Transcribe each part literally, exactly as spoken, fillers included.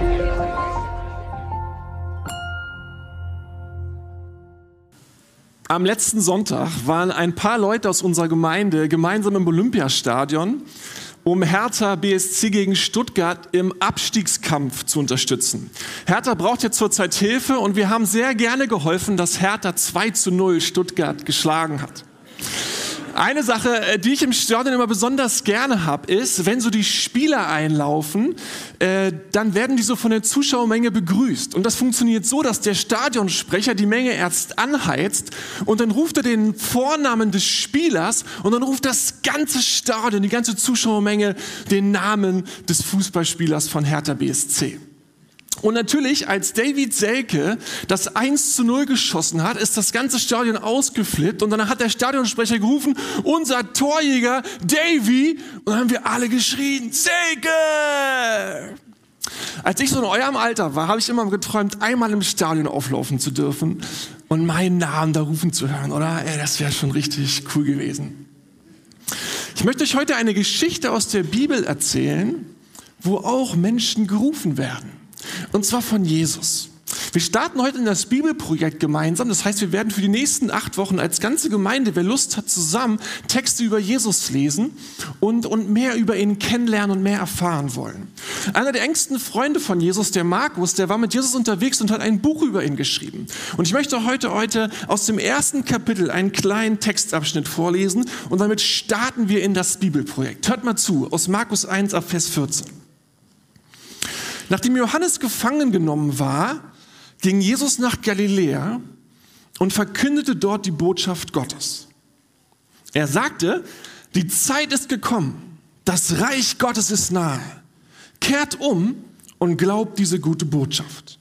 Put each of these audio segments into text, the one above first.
Am letzten Sonntag waren ein paar Leute aus unserer Gemeinde gemeinsam im Olympiastadion, um Hertha B S C gegen Stuttgart im Abstiegskampf zu unterstützen. Hertha braucht jetzt zurzeit Hilfe und wir haben sehr gerne geholfen, dass Hertha zwei zu null Stuttgart geschlagen hat. Eine Sache, die ich im Stadion immer besonders gerne habe, ist, wenn so die Spieler einlaufen, äh, dann werden die so von der Zuschauermenge begrüßt. Und das funktioniert so, dass der Stadionsprecher die Menge erst anheizt und dann ruft er den Vornamen des Spielers und dann ruft das ganze Stadion, die ganze Zuschauermenge, den Namen des Fußballspielers von Hertha B S C. Und natürlich, als David Selke das eins zu null geschossen hat, ist das ganze Stadion ausgeflippt und dann hat der Stadionsprecher gerufen, unser Torjäger Davy, und dann haben wir alle geschrien, Selke! Als ich so in eurem Alter war, habe ich immer geträumt, einmal im Stadion auflaufen zu dürfen und meinen Namen da rufen zu hören, oder? Ey, das wäre schon richtig cool gewesen. Ich möchte euch heute eine Geschichte aus der Bibel erzählen, wo auch Menschen gerufen werden. Und zwar von Jesus. Wir starten heute in das Bibelprojekt gemeinsam. Das heißt, wir werden für die nächsten acht Wochen als ganze Gemeinde, wer Lust hat, zusammen Texte über Jesus lesen und, und mehr über ihn kennenlernen und mehr erfahren wollen. Einer der engsten Freunde von Jesus, der Markus, der war mit Jesus unterwegs und hat ein Buch über ihn geschrieben. Und ich möchte heute, heute aus dem ersten Kapitel einen kleinen Textabschnitt vorlesen und damit starten wir in das Bibelprojekt. Hört mal zu, aus Markus eins ab Vers vierzehn. Nachdem Johannes gefangen genommen war, ging Jesus nach Galiläa und verkündete dort die Botschaft Gottes. Er sagte, die Zeit ist gekommen, das Reich Gottes ist nahe. Kehrt um und glaubt diese gute Botschaft.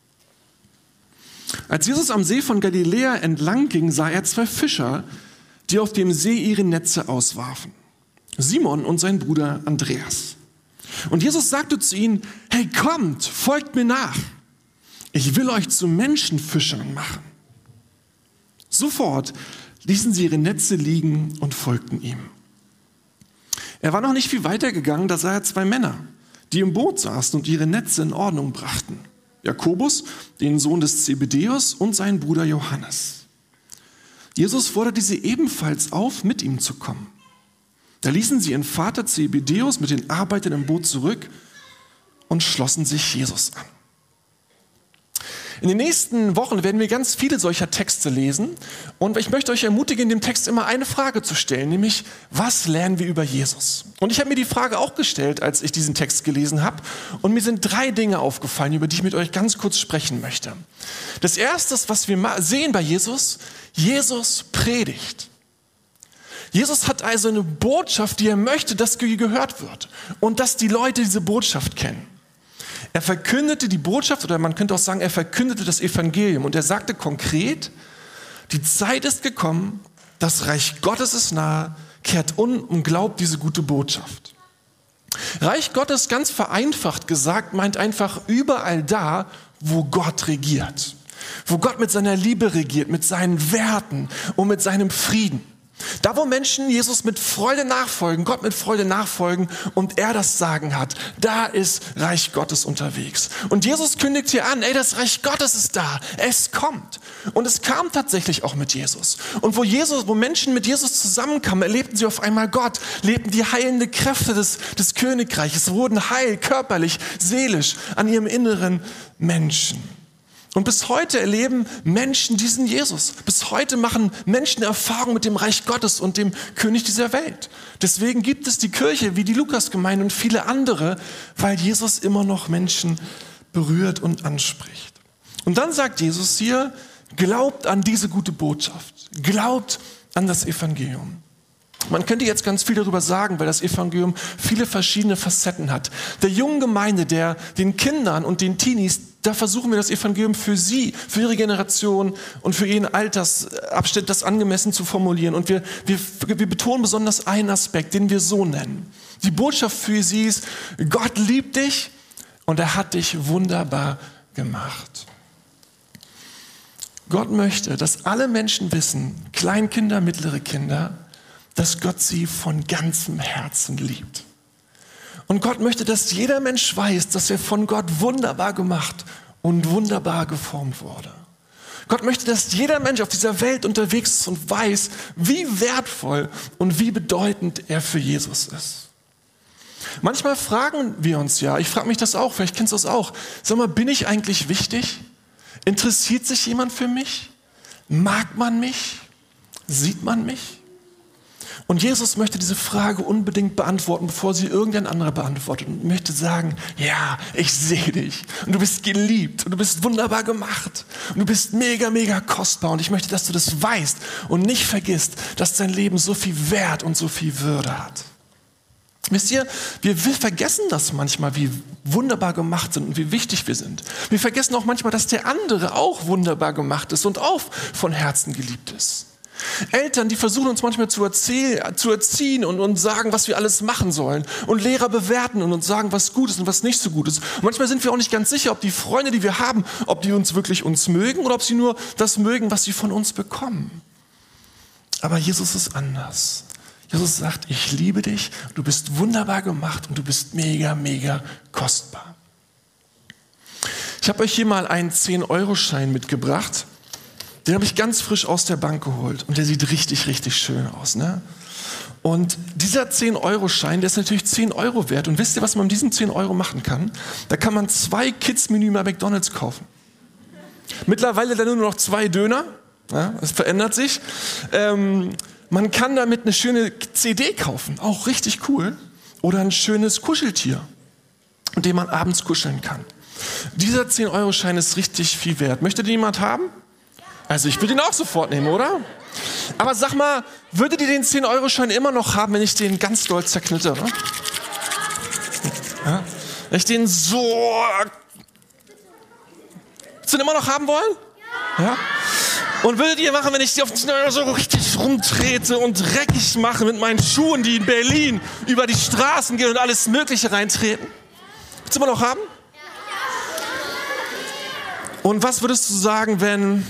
Als Jesus am See von Galiläa entlang ging, sah er zwei Fischer, die auf dem See ihre Netze auswarfen. Simon und sein Bruder Andreas. Und Jesus sagte zu ihnen, hey, kommt, folgt mir nach. Ich will euch zu Menschenfischern machen. Sofort ließen sie ihre Netze liegen und folgten ihm. Er war noch nicht viel weiter gegangen, da sah er zwei Männer, die im Boot saßen und ihre Netze in Ordnung brachten. Jakobus, den Sohn des Zebedeus, und seinen Bruder Johannes. Jesus forderte sie ebenfalls auf, mit ihm zu kommen. Da ließen sie ihren Vater Zebedeus mit den Arbeitern im Boot zurück und schlossen sich Jesus an. In den nächsten Wochen werden wir ganz viele solcher Texte lesen und ich möchte euch ermutigen, in dem Text immer eine Frage zu stellen, nämlich, was lernen wir über Jesus? Und ich habe mir die Frage auch gestellt, als ich diesen Text gelesen habe, und mir sind drei Dinge aufgefallen, über die ich mit euch ganz kurz sprechen möchte. Das erste, was wir sehen bei Jesus, Jesus predigt. Jesus hat also eine Botschaft, die er möchte, dass gehört wird und dass die Leute diese Botschaft kennen. Er verkündete die Botschaft, oder man könnte auch sagen, er verkündete das Evangelium und er sagte konkret, die Zeit ist gekommen, das Reich Gottes ist nahe, kehrt um und glaubt diese gute Botschaft. Reich Gottes, ganz vereinfacht gesagt, meint einfach überall da, wo Gott regiert. Wo Gott mit seiner Liebe regiert, mit seinen Werten und mit seinem Frieden. Da, wo Menschen Jesus mit Freude nachfolgen, Gott mit Freude nachfolgen und er das Sagen hat, da ist Reich Gottes unterwegs. Und Jesus kündigt hier an, ey, das Reich Gottes ist da, es kommt. Und es kam tatsächlich auch mit Jesus. Und wo Jesus, wo Menschen mit Jesus zusammenkamen, erlebten sie auf einmal Gott, lebten die heilende Kräfte des, des Königreiches, wurden heil, körperlich, seelisch, an ihrem inneren Menschen. Und bis heute erleben Menschen diesen Jesus. Bis heute machen Menschen Erfahrung mit dem Reich Gottes und dem König dieser Welt. Deswegen gibt es die Kirche wie die Lukasgemeinde und viele andere, weil Jesus immer noch Menschen berührt und anspricht. Und dann sagt Jesus hier, glaubt an diese gute Botschaft. Glaubt an das Evangelium. Man könnte jetzt ganz viel darüber sagen, weil das Evangelium viele verschiedene Facetten hat. Der jungen Gemeinde, der, den Kindern und den Teenies, da versuchen wir das Evangelium für sie, für ihre Generation und für ihren Altersabschnitt das angemessen zu formulieren. Und wir, wir, wir betonen besonders einen Aspekt, den wir so nennen. Die Botschaft für sie ist, Gott liebt dich und er hat dich wunderbar gemacht. Gott möchte, dass alle Menschen wissen, Kleinkinder, mittlere Kinder, dass Gott sie von ganzem Herzen liebt. Und Gott möchte, dass jeder Mensch weiß, dass er von Gott wunderbar gemacht und wunderbar geformt wurde. Gott möchte, dass jeder Mensch auf dieser Welt unterwegs ist und weiß, wie wertvoll und wie bedeutend er für Jesus ist. Manchmal fragen wir uns ja, ich frage mich das auch, vielleicht kennst du das auch, sag mal, bin ich eigentlich wichtig? Interessiert sich jemand für mich? Mag man mich? Sieht man mich? Und Jesus möchte diese Frage unbedingt beantworten, bevor sie irgendein anderer beantwortet. Und möchte sagen, ja, ich sehe dich. Und du bist geliebt. Und du bist wunderbar gemacht. Und du bist mega, mega kostbar. Und ich möchte, dass du das weißt und nicht vergisst, dass dein Leben so viel Wert und so viel Würde hat. Wisst ihr, wir vergessen das manchmal, wie wunderbar gemacht sind und wie wichtig wir sind. Wir vergessen auch manchmal, dass der andere auch wunderbar gemacht ist und auch von Herzen geliebt ist. Eltern, die versuchen uns manchmal zu, erzähl- zu erziehen und uns sagen, was wir alles machen sollen. Und Lehrer bewerten und uns sagen, was gut ist und was nicht so gut ist. Und manchmal sind wir auch nicht ganz sicher, ob die Freunde, die wir haben, ob die uns wirklich uns mögen oder ob sie nur das mögen, was sie von uns bekommen. Aber Jesus ist anders. Jesus sagt, ich liebe dich, du bist wunderbar gemacht und du bist mega, mega kostbar. Ich habe euch hier mal einen zehn-Euro-Schein mitgebracht. Den habe ich ganz frisch aus der Bank geholt und der sieht richtig, richtig schön aus. Ne? Und dieser zehn-Euro-Schein, der ist natürlich zehn Euro wert. Und wisst ihr, was man mit diesen zehn Euro machen kann? Da kann man zwei Kids-Menü bei McDonald's kaufen. Mittlerweile dann nur noch zwei Döner. Ja, das verändert sich. Ähm, man kann damit eine schöne C D kaufen, auch richtig cool. Oder ein schönes Kuscheltier, mit dem man abends kuscheln kann. Dieser zehn-Euro-Schein ist richtig viel wert. Möchte den jemand haben? Also ich würde ihn auch sofort nehmen, oder? Aber sag mal, würdet ihr den zehn-Euro-Schein immer noch haben, wenn ich den ganz doll zerknittere? Ja? Wenn ich den so... Würdest du den immer noch haben wollen? Ja? Und würdet ihr machen, wenn ich die auf den zehn Euro so richtig rumtrete und dreckig mache mit meinen Schuhen, die in Berlin über die Straßen gehen und alles Mögliche reintreten? Würdest du immer noch haben? Und was würdest du sagen, wenn...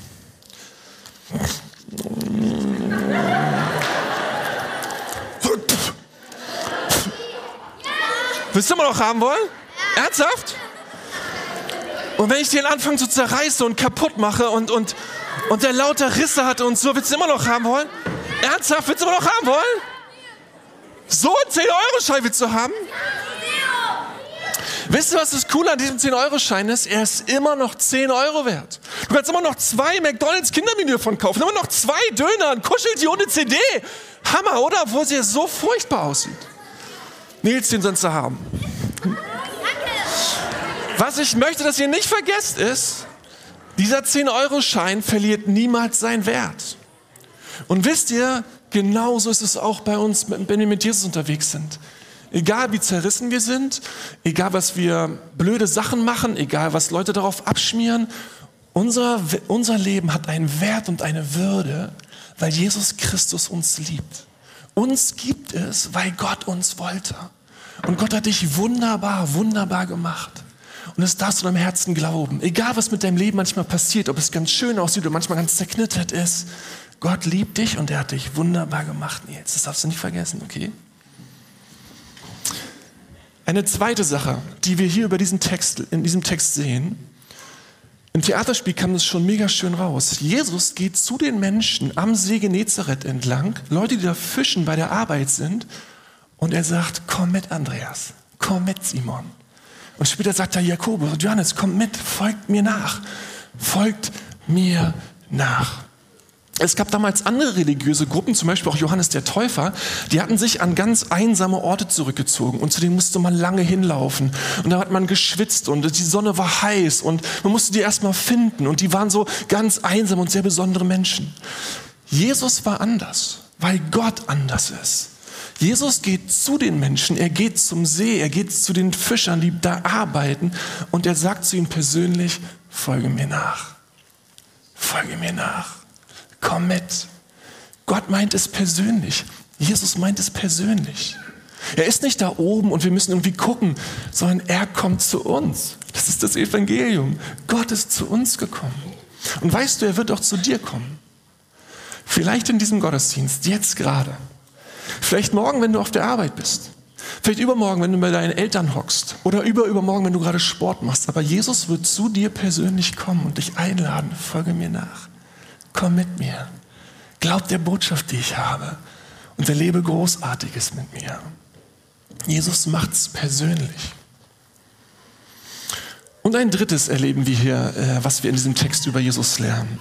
Willst du immer noch haben wollen? Ernsthaft? Und wenn ich den anfange zu zerreißen und kaputt mache und, und, und der lauter Risse hat und so, willst du immer noch haben wollen? Ernsthaft? Willst du immer noch haben wollen? So einen zehn-Euro-Schein willst du haben? Wisst ihr, was das Coole an diesem zehn-Euro-Schein ist? Er ist immer noch zehn Euro wert. Du kannst immer noch zwei McDonald's Kindermenü davon kaufen, immer noch zwei Döner, ein Kuscheltier und eine C D. Hammer, oder? Obwohl sie so furchtbar aussieht. Nils, den sollst du haben. Was ich möchte, dass ihr nicht vergesst, ist, dieser zehn-Euro-Schein verliert niemals seinen Wert. Und wisst ihr, genauso ist es auch bei uns, wenn wir mit Jesus unterwegs sind. Egal wie zerrissen wir sind, egal was wir blöde Sachen machen, egal was Leute darauf abschmieren, unser, unser Leben hat einen Wert und eine Würde, weil Jesus Christus uns liebt. Uns gibt es, weil Gott uns wollte. Und Gott hat dich wunderbar, wunderbar gemacht. Und das darfst du deinem Herzen glauben. Egal was mit deinem Leben manchmal passiert, ob es ganz schön aussieht oder manchmal ganz zerknittert ist, Gott liebt dich und er hat dich wunderbar gemacht, Nils. Das darfst du nicht vergessen, okay? Eine zweite Sache, die wir hier über diesen Text, in diesem Text sehen, im Theaterspiel kam das schon mega schön raus. Jesus geht zu den Menschen am See Genezareth entlang, Leute, die da fischen, bei der Arbeit sind, und er sagt, komm mit, Andreas, komm mit, Simon. Und später sagt er, Jakobus und Johannes, kommt mit, folgt mir nach, folgt mir nach. Es gab damals andere religiöse Gruppen, zum Beispiel auch Johannes der Täufer, die hatten sich an ganz einsame Orte zurückgezogen und zu denen musste man lange hinlaufen und da hat man geschwitzt und die Sonne war heiß und man musste die erstmal finden und die waren so ganz einsam und sehr besondere Menschen. Jesus war anders, weil Gott anders ist. Jesus geht zu den Menschen, er geht zum See, er geht zu den Fischern, die da arbeiten und er sagt zu ihnen persönlich, folge mir nach, folge mir nach. Komm mit. Gott meint es persönlich. Jesus meint es persönlich. Er ist nicht da oben und wir müssen irgendwie gucken, sondern er kommt zu uns. Das ist das Evangelium. Gott ist zu uns gekommen. Und weißt du, er wird auch zu dir kommen. Vielleicht in diesem Gottesdienst, jetzt gerade. Vielleicht morgen, wenn du auf der Arbeit bist. Vielleicht übermorgen, wenn du bei deinen Eltern hockst. Oder über, übermorgen, wenn du gerade Sport machst. Aber Jesus wird zu dir persönlich kommen und dich einladen. Folge mir nach. Komm mit mir. Glaub der Botschaft, die ich habe. Und erlebe Großartiges mit mir. Jesus macht's persönlich. Und ein drittes erleben wir hier, was wir in diesem Text über Jesus lernen.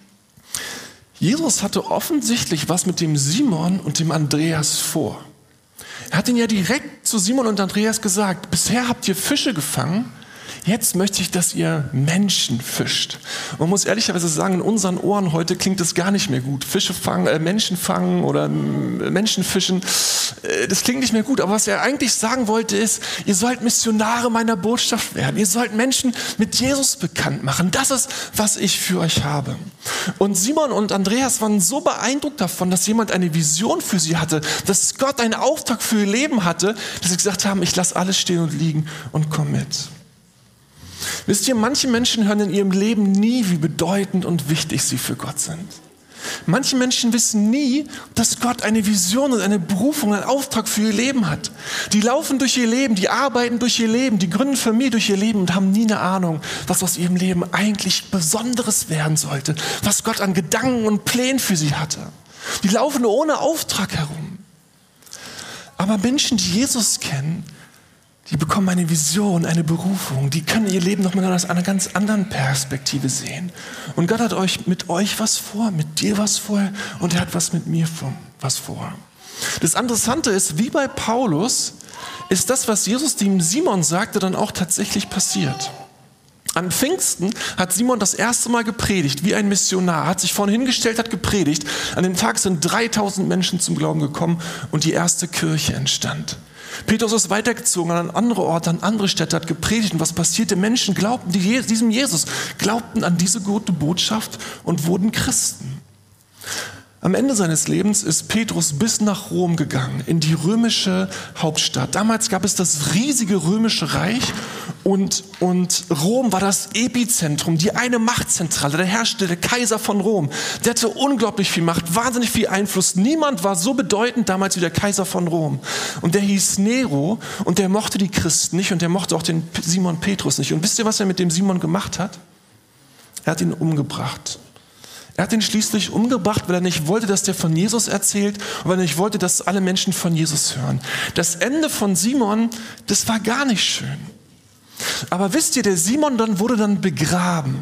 Jesus hatte offensichtlich was mit dem Simon und dem Andreas vor. Er hat ihnen ja direkt zu Simon und Andreas gesagt, bisher habt ihr Fische gefangen, jetzt möchte ich, dass ihr Menschen fischt. Man muss ehrlicherweise sagen, in unseren Ohren heute klingt das gar nicht mehr gut. Fische fangen, äh, Menschen fangen oder äh, Menschen fischen, äh, das klingt nicht mehr gut. Aber was er eigentlich sagen wollte ist, ihr sollt Missionare meiner Botschaft werden. Ihr sollt Menschen mit Jesus bekannt machen. Das ist, was ich für euch habe. Und Simon und Andreas waren so beeindruckt davon, dass jemand eine Vision für sie hatte, dass Gott einen Auftrag für ihr Leben hatte, dass sie gesagt haben, ich lasse alles stehen und liegen und komm mit. Wisst ihr, manche Menschen hören in ihrem Leben nie, wie bedeutend und wichtig sie für Gott sind. Manche Menschen wissen nie, dass Gott eine Vision und eine Berufung, einen Auftrag für ihr Leben hat. Die laufen durch ihr Leben, die arbeiten durch ihr Leben, die gründen Familie durch ihr Leben und haben nie eine Ahnung, was aus ihrem Leben eigentlich Besonderes werden sollte, was Gott an Gedanken und Plänen für sie hatte. Die laufen ohne Auftrag herum. Aber Menschen, die Jesus kennen, die bekommen eine Vision, eine Berufung. Die können ihr Leben nochmal aus einer ganz anderen Perspektive sehen. Und Gott hat euch mit euch was vor, mit dir was vor und er hat was mit mir was vor. Das Interessante ist, wie bei Paulus, ist das, was Jesus dem Simon sagte, dann auch tatsächlich passiert. An Pfingsten hat Simon das erste Mal gepredigt, wie ein Missionar, hat sich vorne hingestellt, hat gepredigt. An dem Tag sind dreitausend Menschen zum Glauben gekommen und die erste Kirche entstand. Petrus ist weitergezogen an andere Orte, an andere Städte, hat gepredigt. Und was passierte? Menschen glaubten die, diesem Jesus, glaubten an diese gute Botschaft und wurden Christen. Am Ende seines Lebens ist Petrus bis nach Rom gegangen, in die römische Hauptstadt. Damals gab es das riesige römische Reich und, und Rom war das Epizentrum, die eine Machtzentrale. Da herrschte der Kaiser von Rom. Der hatte unglaublich viel Macht, wahnsinnig viel Einfluss. Niemand war so bedeutend damals wie der Kaiser von Rom. Und der hieß Nero und der mochte die Christen nicht und der mochte auch den Simon Petrus nicht. Und wisst ihr, was er mit dem Simon gemacht hat? Er hat ihn umgebracht. Er hat ihn schließlich umgebracht, weil er nicht wollte, dass der von Jesus erzählt und weil er nicht wollte, dass alle Menschen von Jesus hören. Das Ende von Simon, das war gar nicht schön. Aber wisst ihr, der Simon dann wurde dann begraben.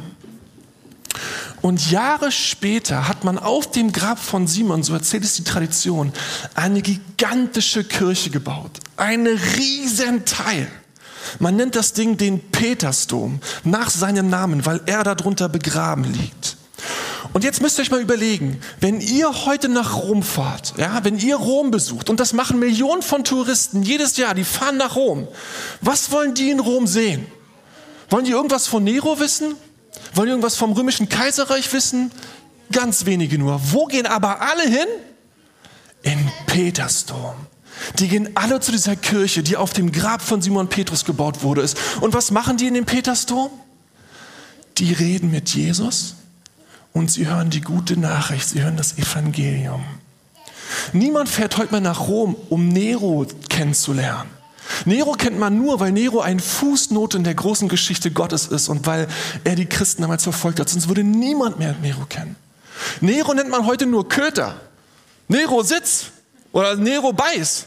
Und Jahre später hat man auf dem Grab von Simon, so erzählt es die Tradition, eine gigantische Kirche gebaut. Ein riesen Teil. Man nennt das Ding den Petersdom nach seinem Namen, weil er darunter begraben liegt. Und jetzt müsst ihr euch mal überlegen, wenn ihr heute nach Rom fahrt, ja, wenn ihr Rom besucht, und das machen Millionen von Touristen jedes Jahr, die fahren nach Rom, was wollen die in Rom sehen? Wollen die irgendwas von Nero wissen? Wollen die irgendwas vom römischen Kaiserreich wissen? Ganz wenige nur. Wo gehen aber alle hin? In Petersdom. Die gehen alle zu dieser Kirche, die auf dem Grab von Simon Petrus gebaut wurde. Und was machen die in dem Petersdom? Die reden mit Jesus. Und sie hören die gute Nachricht, sie hören das Evangelium. Niemand fährt heute mal nach Rom, um Nero kennenzulernen. Nero kennt man nur, weil Nero ein Fußnote in der großen Geschichte Gottes ist und weil er die Christen damals verfolgt hat. Sonst würde niemand mehr Nero kennen. Nero nennt man heute nur Köter. Nero Sitz oder Nero Beiß.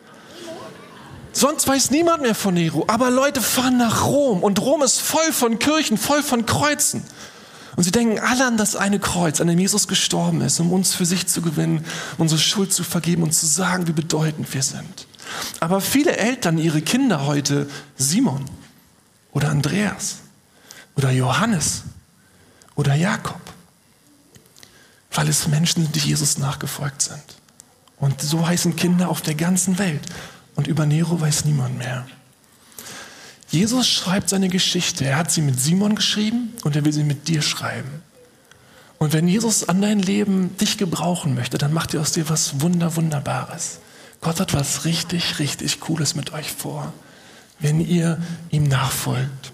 Sonst weiß niemand mehr von Nero. Aber Leute fahren nach Rom und Rom ist voll von Kirchen, voll von Kreuzen. Und sie denken alle an das eine Kreuz, an dem Jesus gestorben ist, um uns für sich zu gewinnen, unsere Schuld zu vergeben und zu sagen, wie bedeutend wir sind. Aber viele Eltern, ihre Kinder heute Simon oder Andreas oder Johannes oder Jakob, weil es Menschen sind, die Jesus nachgefolgt sind. Und so heißen Kinder auf der ganzen Welt. Und über Nero weiß niemand mehr. Jesus schreibt seine Geschichte. Er hat sie mit Simon geschrieben und er will sie mit dir schreiben. Und wenn Jesus an dein Leben dich gebrauchen möchte, dann macht er aus dir was Wunder, Wunderbares. Gott hat was richtig, richtig Cooles mit euch vor, wenn ihr ihm nachfolgt.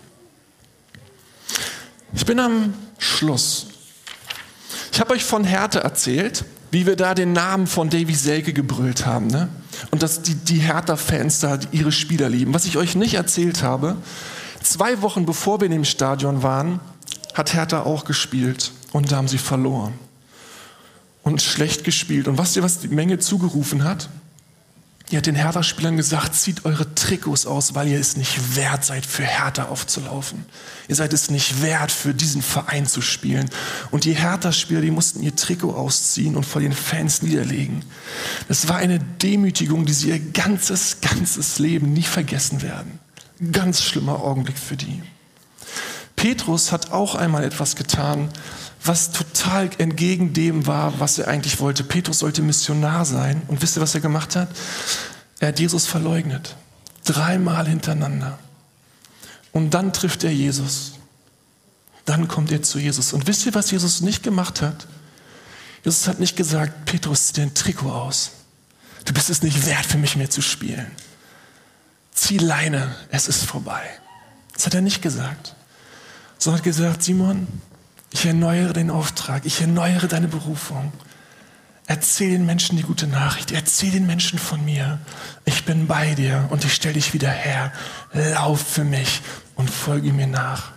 Ich bin am Schluss. Ich habe euch von Hertha erzählt, wie wir da den Namen von Davy Selke gebrüllt haben. Ne? und dass die, die Hertha-Fans da ihre Spieler lieben. Was ich euch nicht erzählt habe, zwei Wochen bevor wir in dem Stadion waren, hat Hertha auch gespielt und da haben sie verloren und schlecht gespielt. Und wisst ihr, was die Menge zugerufen hat? Die hat den Hertha-Spielern gesagt, zieht eure Trikots aus, weil ihr es nicht wert seid, für Hertha aufzulaufen. Ihr seid es nicht wert, für diesen Verein zu spielen. Und die Hertha-Spieler, die mussten ihr Trikot ausziehen und vor den Fans niederlegen. Das war eine Demütigung, die sie ihr ganzes, ganzes Leben nie vergessen werden. Ganz schlimmer Augenblick für die. Petrus hat auch einmal etwas getan, was total entgegen dem war, was er eigentlich wollte. Petrus sollte Missionar sein. Und wisst ihr, was er gemacht hat? Er hat Jesus verleugnet. Dreimal hintereinander. Und dann trifft er Jesus. Dann kommt er zu Jesus. Und wisst ihr, was Jesus nicht gemacht hat? Jesus hat nicht gesagt, Petrus, zieh dein Trikot aus. Du bist es nicht wert, für mich mehr zu spielen. Zieh Leine, es ist vorbei. Das hat er nicht gesagt. Sondern hat gesagt, Simon, ich erneuere den Auftrag, ich erneuere deine Berufung. Erzähl den Menschen die gute Nachricht, erzähl den Menschen von mir. Ich bin bei dir und ich stelle dich wieder her. Lauf für mich und folge mir nach.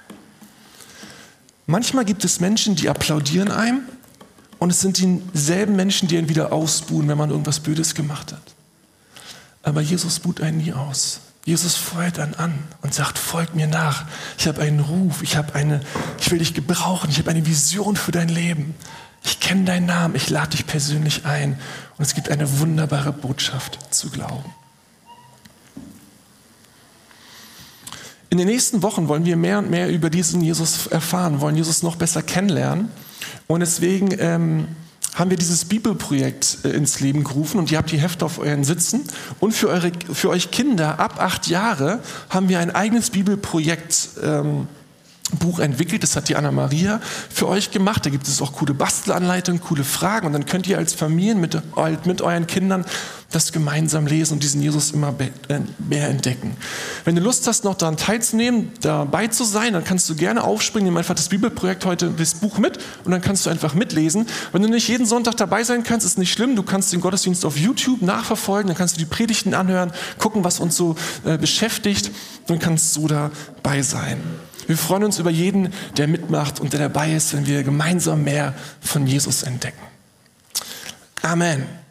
Manchmal gibt es Menschen, die applaudieren einem und es sind dieselben Menschen, die einen wieder ausbuhen, wenn man irgendwas Blödes gemacht hat. Aber Jesus buht einen nie aus. Jesus feuert dann an und sagt, folg mir nach. Ich habe einen Ruf, ich habe eine, ich will dich gebrauchen, ich habe eine Vision für dein Leben. Ich kenne deinen Namen, ich lade dich persönlich ein. Und es gibt eine wunderbare Botschaft zu glauben. In den nächsten Wochen wollen wir mehr und mehr über diesen Jesus erfahren, wollen Jesus noch besser kennenlernen. Und deswegen ähm, haben wir dieses Bibelprojekt äh, ins Leben gerufen und ihr habt die Hefte auf euren Sitzen. Und für, eure, für euch Kinder ab acht Jahre haben wir ein eigenes Bibelprojekt ähm, Buch entwickelt, das hat die Anna-Maria für euch gemacht. Da gibt es auch coole Bastelanleitungen, coole Fragen und dann könnt ihr als Familien mit, mit euren Kindern das gemeinsam lesen und diesen Jesus immer mehr entdecken. Wenn du Lust hast, noch daran teilzunehmen, dabei zu sein, dann kannst du gerne aufspringen, nimm einfach das Bibelprojekt heute, das Buch mit und dann kannst du einfach mitlesen. Wenn du nicht jeden Sonntag dabei sein kannst, ist nicht schlimm, du kannst den Gottesdienst auf YouTube nachverfolgen, dann kannst du die Predigten anhören, gucken, was uns so äh, beschäftigt und kannst so dabei sein. Wir freuen uns über jeden, der mitmacht und der dabei ist, wenn wir gemeinsam mehr von Jesus entdecken. Amen.